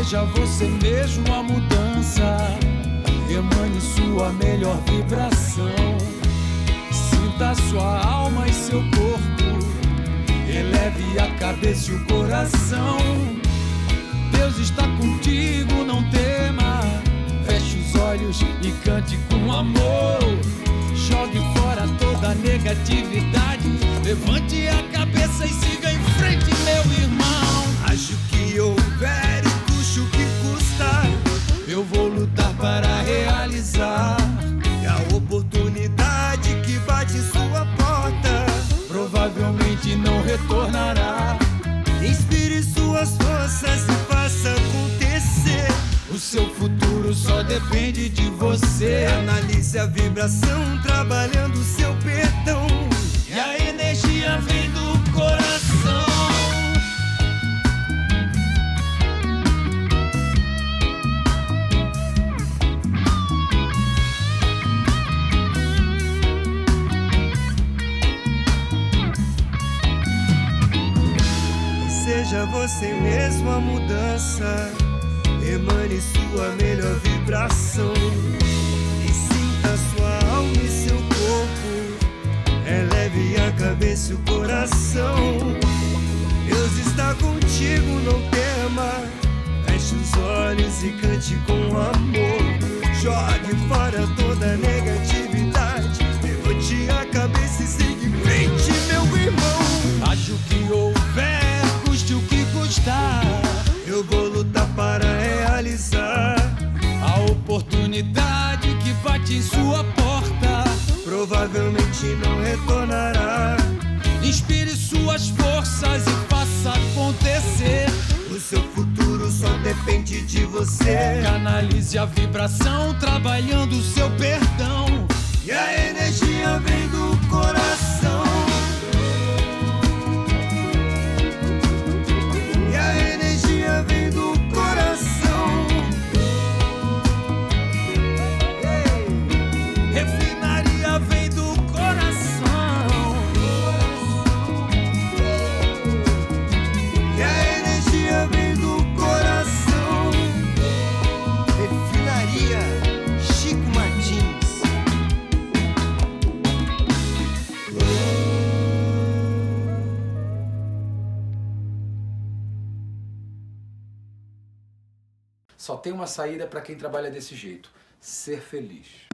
Seja você mesmo a mudança, emane sua melhor vibração. Sinta sua alma e seu corpo, eleve a cabeça e o coração. Deus está contigo, não tema. Feche os olhos e cante com amor. Jogue fora toda a negatividade, levante a cabeça e siga em frente, meu irmão. Acho que houver e custe o que custar, eu vou lutar para realizar. E a oportunidade que bate em sua porta provavelmente não retornará. Inspire suas forças e faça acontecer. O seu futuro só depende de você. Analise a vibração, trabalhando o seu perdão. E a energia vem do coração. Seja você mesmo a mudança, emane sua melhor vibração. E sinta sua alma e seu corpo, eleve a cabeça e o coração. Deus está contigo, não tema. Feche os olhos e cante com amor. Jogue fora toda a negatividade, levante a cabeça e siga em frente, meu irmão. Acho que houver, custe o que custar, eu vou lutar para realizar. A oportunidade que bate em sua porta provavelmente não retornará. Inspire suas forças e faça acontecer. O seu futuro só depende de você. Canalize a vibração, trabalhando o seu perdão. E a energia vem do coração. E a energia vem do coração. Refinaria vem do coração. E a energia vem do coração. Refinaria Chico Martins. Só tem uma saída para quem trabalha desse jeito: ser feliz.